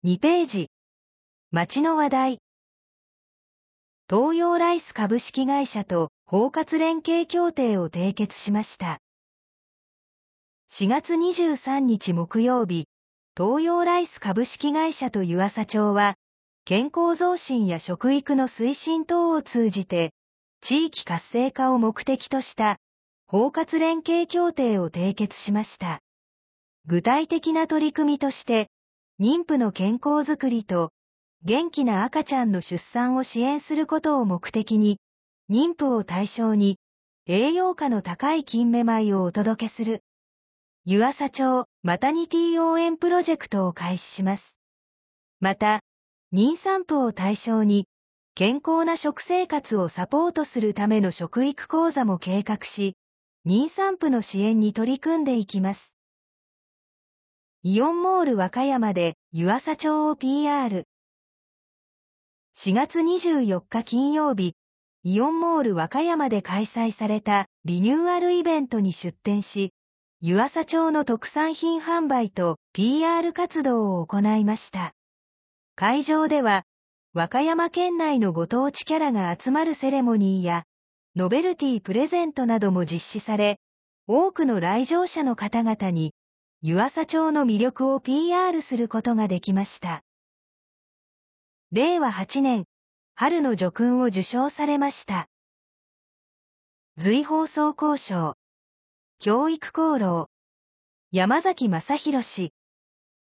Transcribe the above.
2ページ。町の話題。東洋ライス株式会社と包括連携協定を締結しました。4月23日木曜日、東洋ライス株式会社と湯浅町は、健康増進や食育の推進等を通じて、地域活性化を目的とした包括連携協定を締結しました。具体的な取り組みとして、妊婦の健康づくりと元気な赤ちゃんの出産を支援することを目的に、妊婦を対象に栄養価の高い金目米をお届けする湯浅町マタニティ応援プロジェクトを開始します。また、妊産婦を対象に健康な食生活をサポートするための食育講座も計画し、妊産婦の支援に取り組んでいきます。イオンモール和歌山で湯浅町を PR。4月24日金曜日、イオンモール和歌山で開催されたリニューアルイベントに出展し、湯浅町の特産品販売と PR 活動を行いました。会場では、和歌山県内のご当地キャラが集まるセレモニーや、ノベルティプレゼントなども実施され、多くの来場者の方々に、湯浅町の魅力を PR することができました。令和8年、春の叙勲を受章されました。随放送校賞、教育功労、山崎正弘氏。